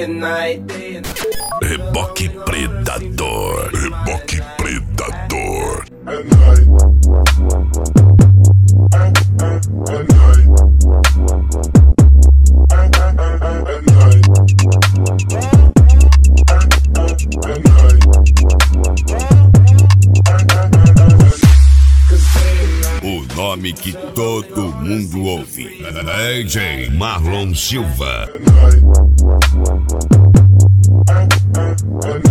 and night. Reboque Predador. Reboque Predador. At night. At night. At night. At night. O nome que todo mundo ouve. DJ Marlon Silva. At night.